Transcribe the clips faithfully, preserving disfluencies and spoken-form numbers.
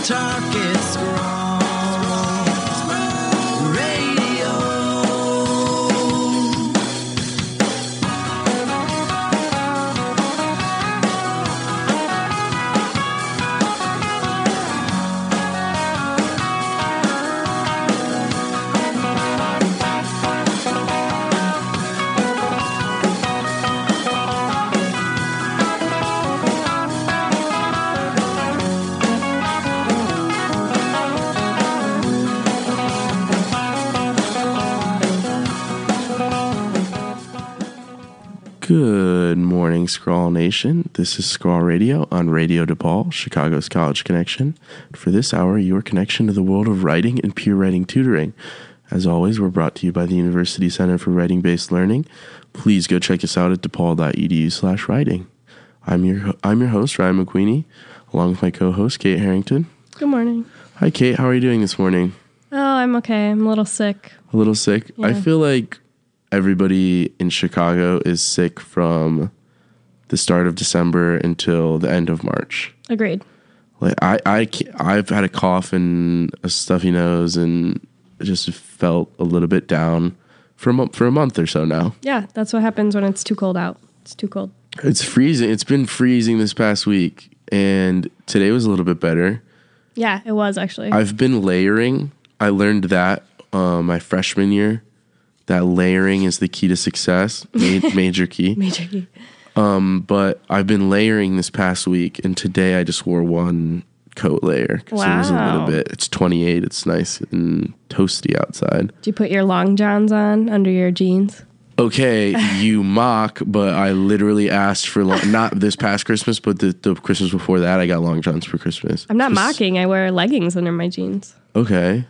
talk is Scrawl Radio. Good morning, Scrawl Nation. This is Scrawl Radio on Radio DePaul, Chicago's College Connection. For this hour, your connection to the world of writing and peer writing tutoring. As always, we're brought to you by the University Center for Writing-Based Learning. Please go check us out at depaul.edu slash writing. I'm your I'm your host, Ryan McQueenie, along with my co-host, Kate Harrington. Good morning. Hi, Kate. How are you doing this morning? Oh, I'm okay. I'm a little sick. A little sick? Yeah. I feel like everybody in Chicago is sick from the start of December until the end of March. Agreed. Like I, I, ca- I've had a cough and a stuffy nose, and just felt a little bit down for a month, for a month or so now. Yeah, that's what happens when it's too cold out. It's too cold. It's freezing. It's been freezing this past week, and today was a little bit better. Yeah, it was actually. I've been layering. I learned that uh, my freshman year. That layering is the key to success, ma- major key. Major key. Um, but I've been layering this past week, and today I just wore one coat layer because it was a little Wow. bit. It's twenty-eight. It's nice and toasty outside. Did you put your long johns on under your jeans? Okay, you mock, but I literally asked for long, not this past Christmas, but the, the Christmas before that. I got long johns for Christmas. I'm not Just- mocking. I wear leggings under my jeans. Okay.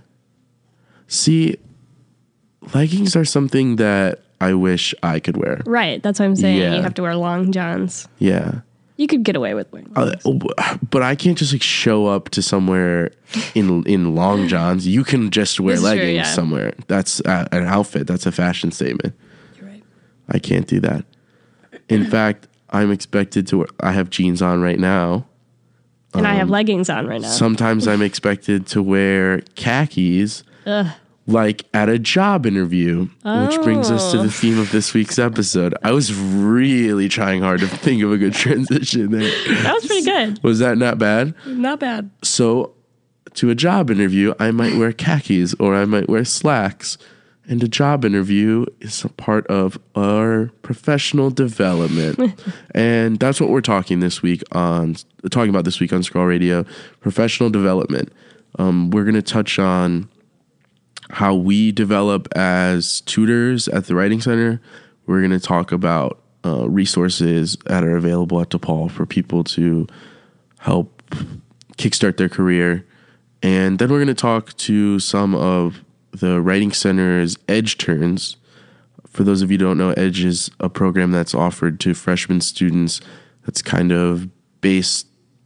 See, leggings are something that I wish I could wear. Right. That's what I'm saying. Yeah. You have to wear long johns. Yeah. You could get away with wearing Uh, leggings. but I can't just like show up to somewhere in in long johns. You can just wear This is true, leggings yeah. somewhere. That's uh, an outfit. That's a fashion statement. You're right. I can't do that. In fact, I'm expected to wear, I have jeans on right now. And I Um, have leggings on right now. Sometimes I'm expected to wear khakis Ugh. like at a job interview, which brings us to Oh. the theme of this week's episode. I was really trying hard to think of a good transition there. That was pretty good. Was that not bad? Not bad. So, to a job interview, I might wear khakis or I might wear slacks. And a job interview is a part of our professional development. And that's what we're talking this week on, talking about this week on Scrawl Radio, professional development. Um, we're going to touch on how we develop as tutors at the Writing Center. We're going to talk about uh, resources that are available at DePaul for people to help kickstart their career. And then we're going to talk to some of the Writing Center's Edge Turns. For those of you who don't know, Edge is a program that's offered to freshman students that's kind of based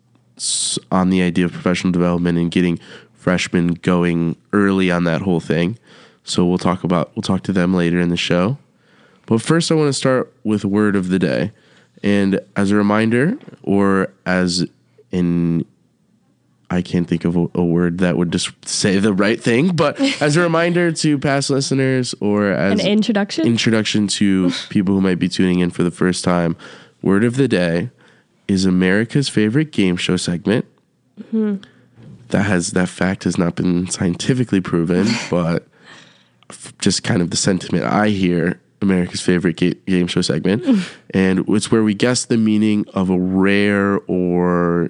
s- on the idea of professional development and getting freshmen going early on that whole thing. So we'll talk about we'll talk to them later in the show. But first I want to start with word of the day. And as a reminder, or as in I can't think of a, a word that would just say the right thing, but as a reminder to past listeners or as An introduction? introduction to people who might be tuning in for the first time, word of the day is America's favorite game show segment. Mm-hmm. That has that fact has not been scientifically proven, but f- just kind of the sentiment I hear. America's favorite ga- game show segment, and it's where we guess the meaning of a rare or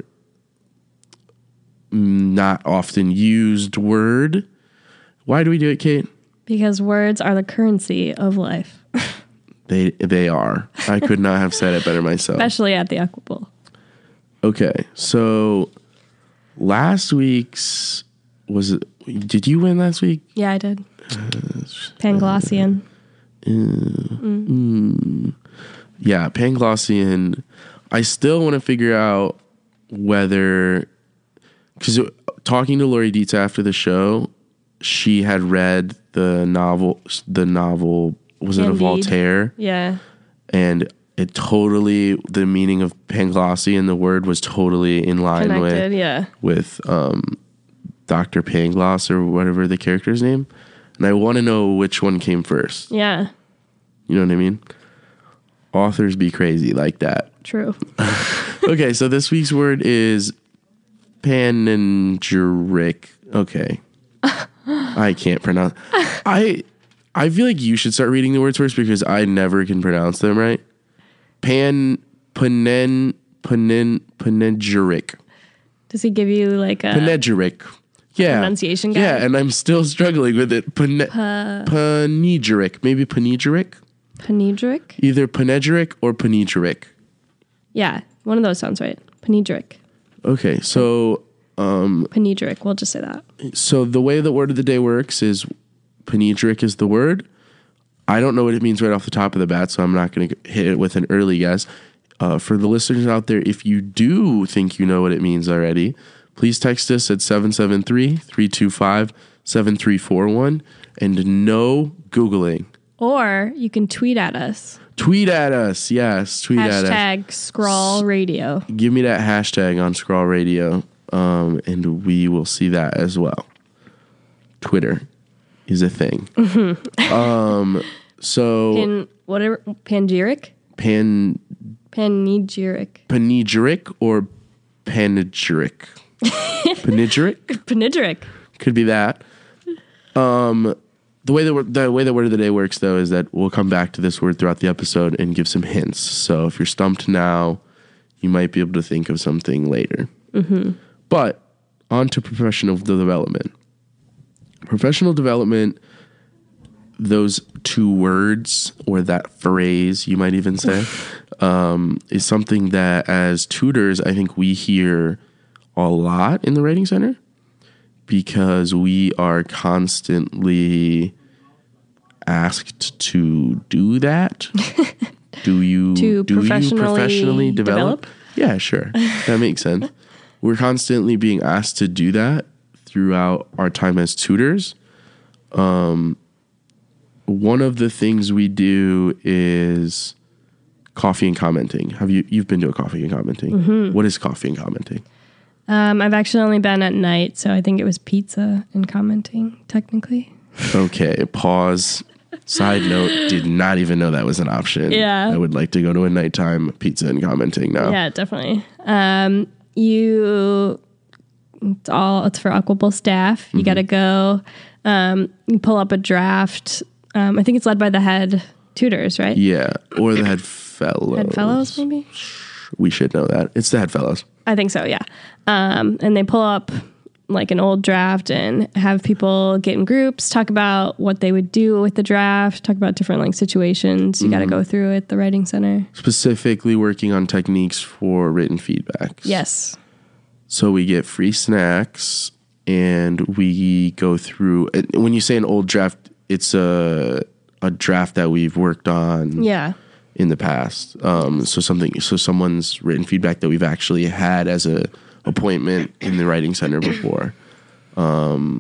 not often used word. Why do we do it, Kate? Because words are the currency of life, They they are. I could not have said it better myself. especially at the Aqua Bowl. Okay, so last week's was it? Did you win last week? Yeah, I did. Panglossian. Yeah, Panglossian. I still want to figure out whether, because talking to Lori Dietz after the show, she had read the novel. The novel was it a Candide. Voltaire? Yeah. And it totally, the meaning of Panglossian, the word was totally in line Connected, with yeah. with um, Doctor Pangloss or whatever the character's name. And I want to know which one came first. Yeah, You know what I mean? Authors be crazy like that. true. Okay, so this week's word is panegyric. Okay. I can't pronounce. I I feel like you should start reading the words first because I never can pronounce them right. Pan panen panen panegyric. Does he give you like a Panegyric. Yeah. pronunciation guide? Yeah, and I'm still struggling with it. Pane- panegyric. Maybe panegyric? panegyric? Either panegyric or panegyric. Yeah, one of those sounds right. Panegyric. Okay, so Panegyric. We'll just say that. so the way the word of the day works is panegyric is the word. I don't know what it means right off the top of the bat, so I'm not going to hit it with an early guess. Uh, for the listeners out there, if you do think you know what it means already, please text us at seven seven three, three two five, seven three four one and no Googling. Or you can tweet at us. Tweet at us. Yes, tweet at us. Hashtag Scrawl Radio. Give me that hashtag on Scrawl Radio, um, and we will see that as well. Twitter is a thing. um, so Pan, whatever. Panegyric? pan Panegyric. panegyric or panegyric? Panegyric Panegyric. could be that. Um, the way the the way the word of the day works, though, is that we'll come back to this word throughout the episode and give some hints. So if you're stumped now, you might be able to think of something later. Mm-hmm. But on to professional development. Professional development, those two words, or that phrase, you might even say, um, is something that as tutors, I think we hear a lot in the Writing Center because we are constantly asked to do that. Do you To do you professionally professionally develop? develop? Yeah, sure. That makes sense. We're constantly being asked to do that throughout our time as tutors. Um, one of the things we do is coffee and commenting. Have you you've been to a coffee and commenting? Mm-hmm. What is coffee and commenting? Um, I've actually only been at night, so I think it was pizza and commenting, technically. Okay, pause. Side note, did not even know that was an option. Yeah. I would like to go to a nighttime pizza and commenting now. Yeah, definitely. Um, you, it's all, it's for Equable staff. You got to go, um, you pull up a draft. Um, I think it's led by the head tutors, right? Yeah, or the head fellows. Head fellows, maybe? We should know that. It's the head fellows. I think so, yeah. Um, and they pull up like an old draft and have people get in groups, talk about what they would do with the draft, talk about different like situations you got to go through at the Writing Center. Specifically working on techniques for written feedback. Yes. So we get free snacks and we go through. When you say an old draft, it's a a draft that we've worked on Yeah. in the past. Um, so something, so someone's written feedback that we've actually had as a appointment in the Writing Center before. Um,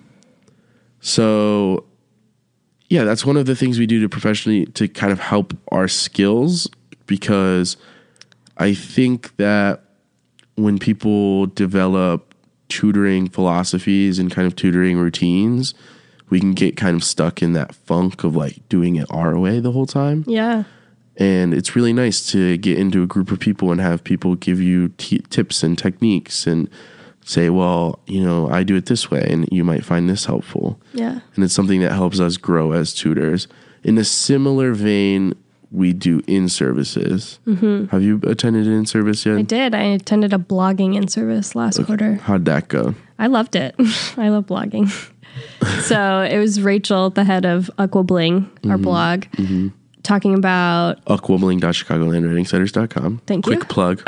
so yeah, that's one of the things we do to professionally to kind of help our skills, because I think that when people develop tutoring philosophies and kind of tutoring routines, we can get kind of stuck in that funk of like doing it our way the whole time. Yeah. And it's really nice to get into a group of people and have people give you t- tips and techniques and say, well, you know, I do it this way and you might find this helpful. Yeah. And it's something that helps us grow as tutors. In a similar vein, we do in-services. Mm-hmm. Have you attended an in-service yet? I did. I attended a blogging in service last quarter. How'd that go? I loved it. I love blogging. So it was Rachel, the head of Aquabling, our Mm-hmm. blog, talking about aquabling dot chicagoland writing centers dot com. Thank you. Quick plug.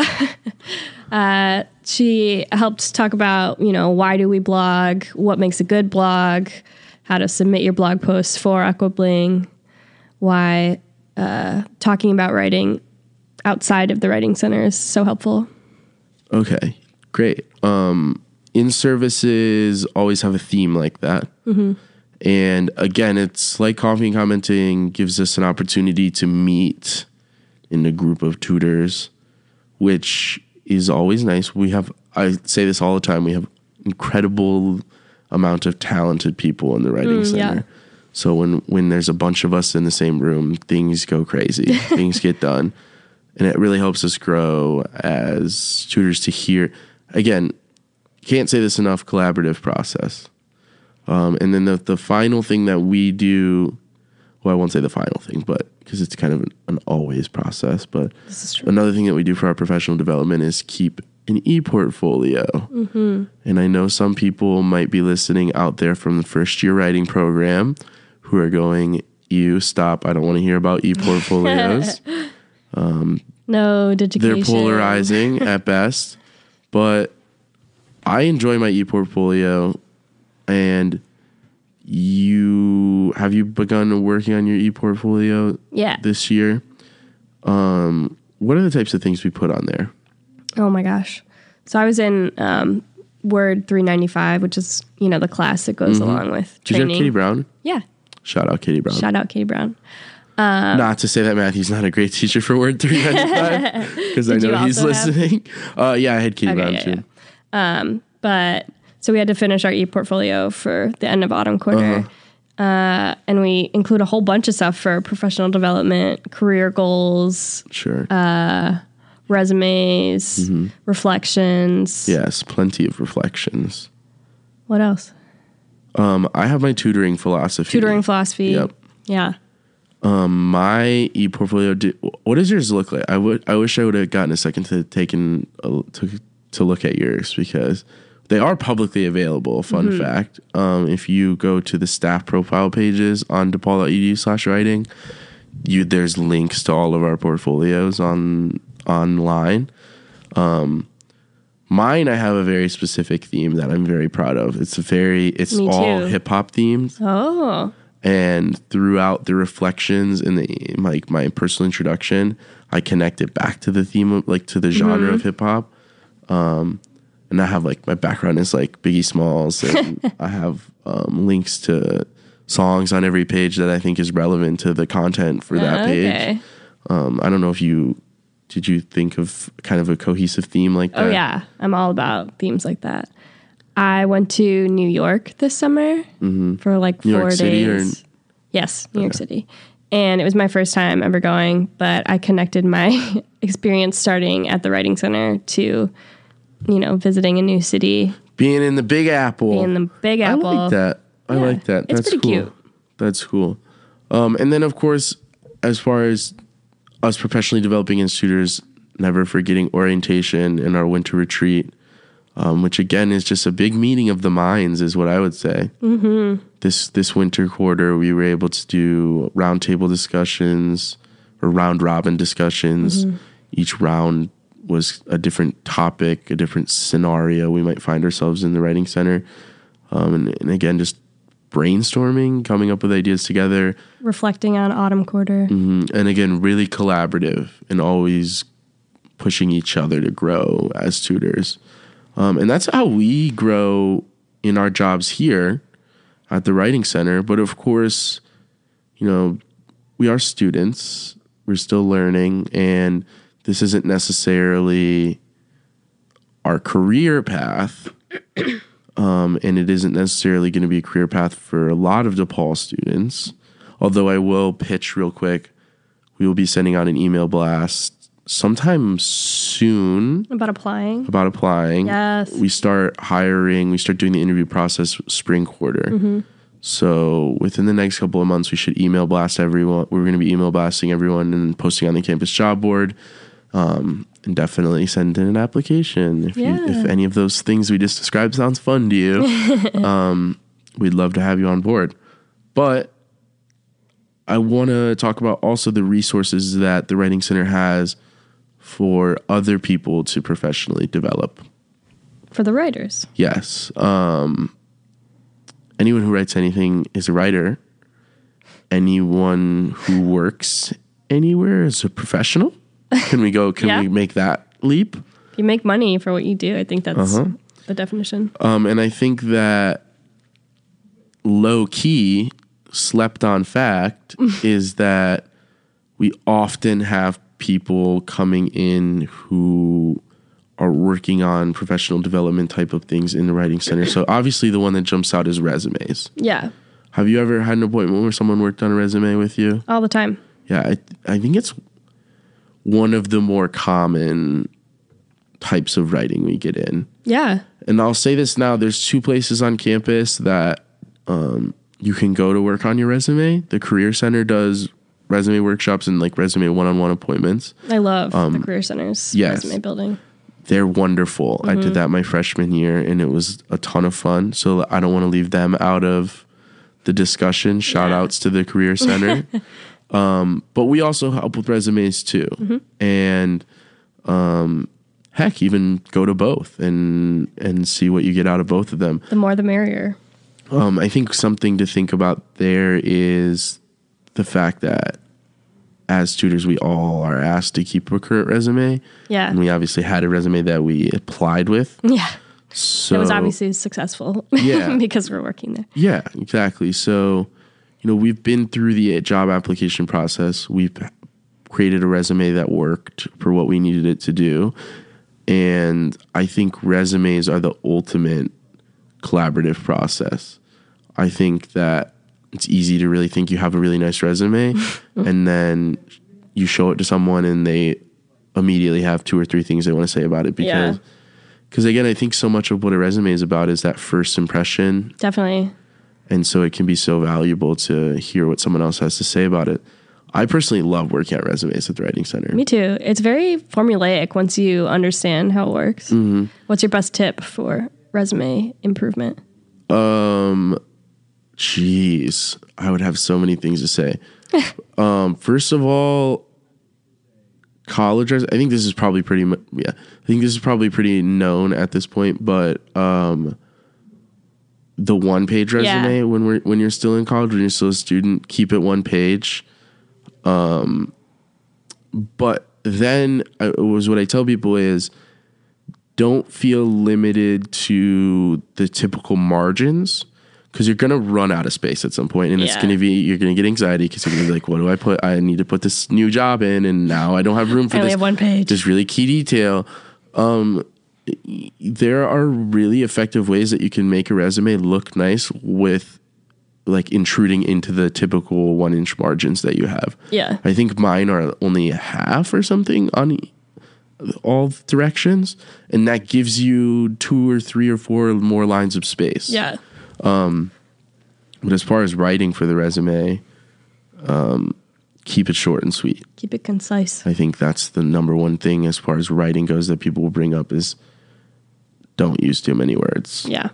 she helped talk about, you know, why do we blog, what makes a good blog, how to submit your blog posts for Aquabling, why uh, talking about writing outside of the Writing Center is so helpful. Okay, great. Um, in-services always have a theme like that. Mm-hmm. And again, it's like coffee and commenting gives us an opportunity to meet in a group of tutors, which is always nice. We have, I say this all the time, we have incredible amount of talented people in the writing Mm, center. yeah. So when, when there's a bunch of us in the same room, things go crazy, things get done. And it really helps us grow as tutors to hear, again, can't say this enough, collaborative process. Um, and then the, the final thing that we do, well, I won't say the final thing, but because it's kind of an, an always process, but This is true. another thing that we do for our professional development is keep an e-portfolio. Mm-hmm. And I know some people might be listening out there from the first year writing program who are going, you stop, I don't want to hear about e-portfolios. No education. They're polarizing at best, but I enjoy my e-portfolio. And you have you begun working on your e-portfolio Yeah. this year? Um, what are the types of things we put on there? Oh my gosh. So I was in um, Word three ninety-five, which is, you know, the class that goes along with Did you have training. Katie Brown? Yeah. Shout out Katie Brown. Shout out Katie Brown. Not to say that Matthew's not a great teacher for Word three ninety-five, because I Did you know he's also have- listening. Uh, yeah, I had Katie Okay, Brown yeah, too. yeah. Um, but so we had to finish our e-portfolio for the end of autumn quarter. Uh-huh. Uh, and we include a whole bunch of stuff for professional development, career goals, Sure. resumes, Mm-hmm. reflections. yes, plenty of reflections. What else? Um, I have my tutoring philosophy. Tutoring philosophy. Yep. Yeah. My e-portfolio. Did, what does yours look like? I would. I wish I would have gotten a second to take in, uh, to to look at yours because they are publicly available. Fun Mm-hmm. fact: um, if you go to the staff profile pages on depaul.edu slash writing, you there's links to all of our portfolios on online. Um, mine, I have a very specific theme that I'm very proud of. It's a very. It's Me all too. hip hop themed. Oh. And throughout the reflections in the like my personal introduction, I connect it back to the theme of like to the genre Mm-hmm. of hip hop. Um, and I have like my background is like Biggie Smalls, and I have um, links to songs on every page that I think is relevant to the content for that page. Okay. Um, I don't know if you did you think of kind of a cohesive theme like that? Oh yeah, I'm all about themes like that. I went to New York this summer for like Mm-hmm. New four York days. City or- Yes, New York City. And it was my first time ever going, but I connected my experience starting at the Writing Center to, you know, visiting a new city, Being in the Big Apple. being in the Big Apple. I like that. I Yeah, like that. it's That's pretty cool. cute. That's cool. Um, and then, of course, as far as us professionally developing as tutors, never forgetting orientation and our winter retreat, um, which again is just a big meeting of the minds, is what I would say. Mm-hmm. This this winter quarter, we were able to do roundtable discussions or round robin discussions. Mm-hmm. Each round was a different topic, a different scenario we might find ourselves in the writing center. Um, and, and again, just brainstorming, coming up with ideas together. Reflecting on autumn quarter. Mm, And again, really collaborative and always pushing each other to grow as tutors. Um, and that's how we grow in our jobs here at the Writing Center. But of course, you know, we are students. We're still learning. And this isn't necessarily our career path. Um, and it isn't necessarily going to be a career path for a lot of DePaul students. Although I will pitch real quick, we will be sending out an email blast sometime soon About applying. about applying. Yes. We start hiring, we start doing the interview process spring quarter. Mm-hmm. So within the next couple of months, we should email blast everyone. We're going to be email blasting everyone and posting on the campus job board. Um, and definitely send in an application. If, Yeah. you, if any of those things we just described sounds fun to you, um, we'd love to have you on board. But I want to talk about also the resources that the Writing Center has for other people to professionally develop. For the writers. Yes. Um, anyone who writes anything is a writer. Anyone who works anywhere is a professional. Can we go? Can Yeah. we make that leap? If you make money for what you do, I think that's Uh-huh. the definition. Um, and I think that low key, slept on fact is that we often have people coming in who are working on professional development type of things in the Writing Center. So obviously the one that jumps out is resumes. Yeah. Have you ever had an appointment where someone worked on a resume with you? All the time. Yeah, I, I think it's one of the more common types of writing we get in. Yeah. And I'll say this now, there's two places on campus that um, you can go to work on your resume. The Career Center does resume workshops and like resume one-on-one appointments. I love the Career Center's yes. resume building. They're wonderful. Mm-hmm. I did that my freshman year and it was a ton of fun. So I don't want to leave them out of the discussion. Shout yeah. outs to the Career Center. um, but we also help with resumes too. Mm-hmm. And um, heck, even go to both and and see what you get out of both of them. The more the merrier. Um, I think something to think about there is the fact that as tutors, we all are asked to keep a current resume. Yeah. And we obviously had a resume that we applied with. Yeah. So it was obviously successful. Yeah. Because we're working there. Yeah, exactly. So, you know, we've been through the job application process. We've created a resume that worked for what we needed it to do. And I think resumes are the ultimate collaborative process. I think that it's easy to really think you have a really nice resume and then you show it to someone and they immediately have two or three things they want to say about it because, because yeah. again, I think so much of what a resume is about is that first impression. Definitely. And so it can be so valuable to hear what someone else has to say about it. I personally love working at resumes at the Writing Center. Me too. It's very formulaic once you understand how it works. Mm-hmm. What's your best tip for resume improvement? Um... Jeez, I would have so many things to say. um, first of all, college. I think this is probably pretty. Yeah, I think this is probably pretty known at this point. But um, the one-page resume yeah. when we're when you're still in college, when you're still a student, keep it one page. Um, but then I, was what I tell people is, don't feel limited to the typical margins. Because you're going to run out of space at some point, and yeah. it's going to be, you're going to get anxiety because you're going to be like, what do I put? I need to put this new job in, and now I don't have room for I only this. have one page. This really key detail. Um, there are really effective ways that you can make a resume look nice with like intruding into the typical one inch margins that you have. Yeah. I think mine are only half or something on all directions, and that gives you two or three or four more lines of space. Yeah. Um, but as far as writing for the resume, um, keep it short and sweet. Keep it concise. I think that's the number one thing as far as writing goes that people will bring up is don't use too many words. Yeah.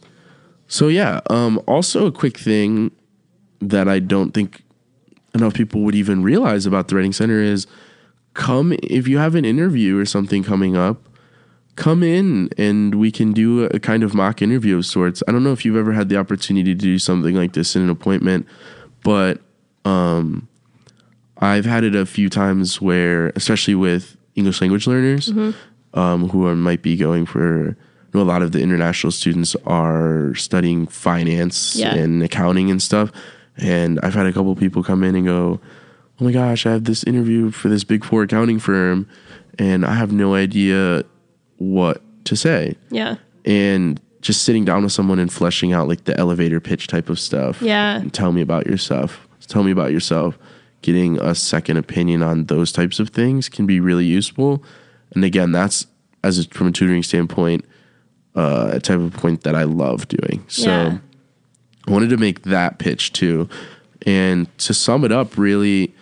So yeah, um, also a quick thing that I don't think enough people would even realize about the Writing Center is come, if you have an interview or something coming up, come in and we can do a kind of mock interview of sorts. I don't know if you've ever had the opportunity to do something like this in an appointment, but um, I've had it a few times where, especially with English language learners mm-hmm. um, who are, might be going for, you know, a lot of the international students are studying finance yeah. and accounting and stuff. And I've had a couple people come in and go, oh my gosh, I have this interview for this big four accounting firm and I have no idea what to say. Yeah. And just sitting down with someone and fleshing out like the elevator pitch type of stuff. Yeah. And tell me about yourself. Tell me about yourself. Getting a second opinion on those types of things can be really useful. And again, that's as a, from a tutoring standpoint, uh, a type of point that I love doing. So yeah. I wanted to make that pitch too. And to sum it up, really,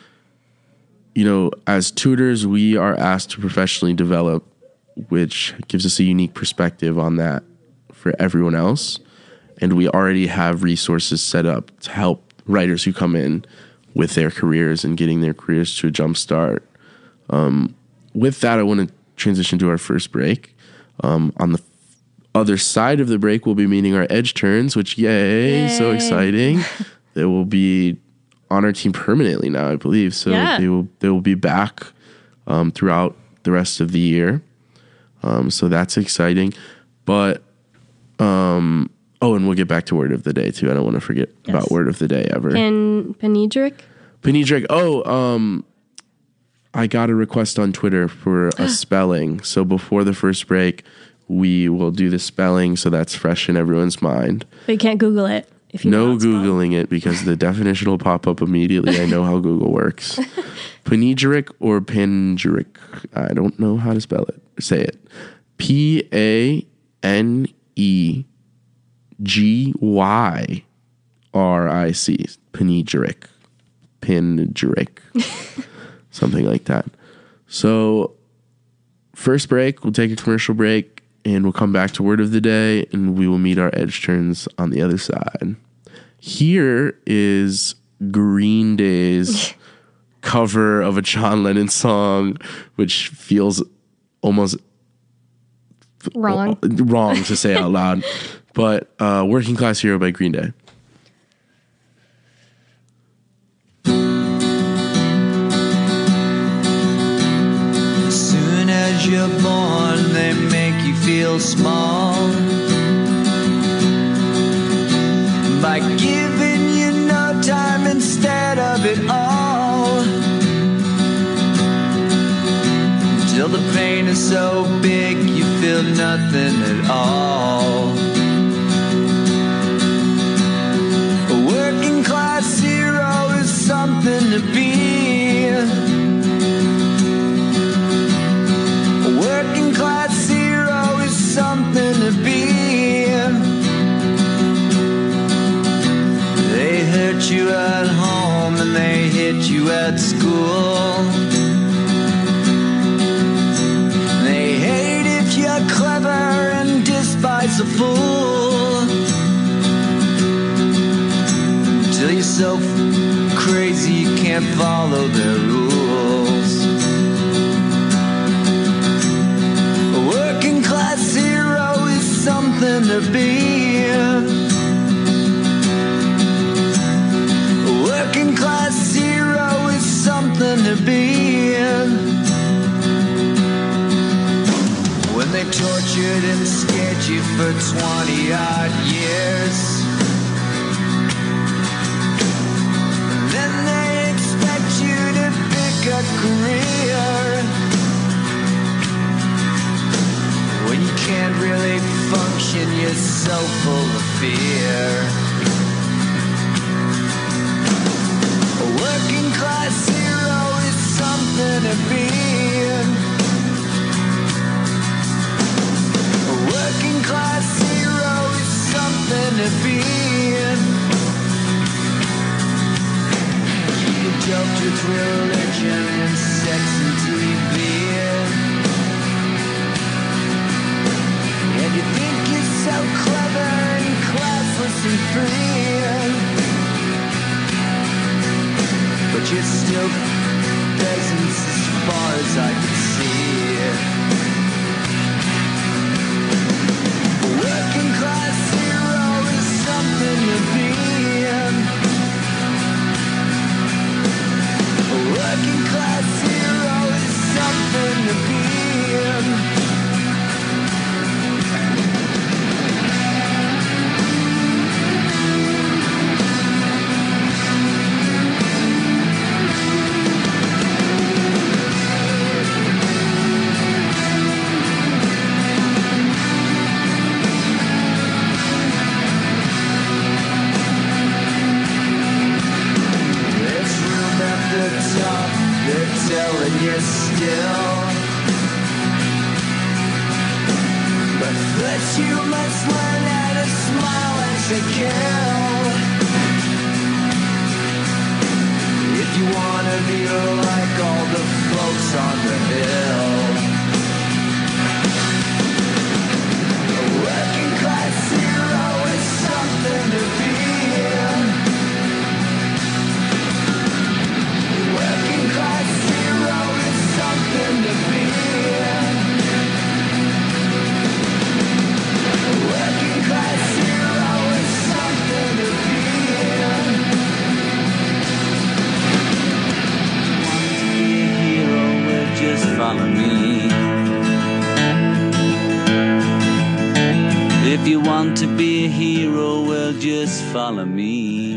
you know, as tutors, we are asked to professionally develop, which gives us a unique perspective on that for everyone else. And we already have resources set up to help writers who come in with their careers and getting their careers to a jump start. Um, with that, I want to transition to our first break. Um, on the other side of the break, we'll be meeting our Edge Turns, which, yay, yay. So exciting. They will be on our team permanently now, I believe. So yeah. they will they will be back um, throughout the rest of the year. Um, so that's exciting. But, um, oh, and we'll get back to Word of the Day, too. I don't want to forget yes. about Word of the Day ever. Pan- Panegyric? Panegyric. Oh, um, I got a request on Twitter for a spelling. So before the first break, we will do the spelling so that's fresh in everyone's mind. But you can't Google it. If you No know how it's spelled. Googling it because the definition will pop up immediately. I know how Google works. Panegyric or Panegyric? I don't know how to spell it. Say it. P A N E G Y R I C. Panegyric. Panegyric. Something like that. So, first break, we'll take a commercial break, and we'll come back to word of the day, and we will meet our edge turns on the other side. Here is Green Day's cover of a John Lennon song, which feels almost Wrong. wrong to say out loud, but uh, Working Class Hero by Green Day. Soon as you're born, they make you feel small by giving you no time instead of it all. Till the pain is so big you feel nothing at all. A working class hero is something to be. A working class hero is something to be. They hurt you at home and they hit you at school. They hate if you're clever and despise a fool. Till you're so f- crazy you can't follow their rules. A working class hero is something to be. A working class hero is something to be. When they tortured and scared you for twenty odd years, then they expect you to pick a career when you can't really function, you're so full of fear. A working class hero is something to be. A working class hero is something to be. You joked with religion and sex and T V, and you think you're so clever and classless and free, but you're still peasants as far as I can see. A working class hero is something to be. A working class hero is something to be. They're telling you still, but first you must learn how to smile and to kill. If you wanna be like all the folks on the hill. A working class hero is something to be. Working class hero is something to be. Working class hero is something to be. Want to be a hero? Well, just follow me. If you want to be a hero, well, just follow me.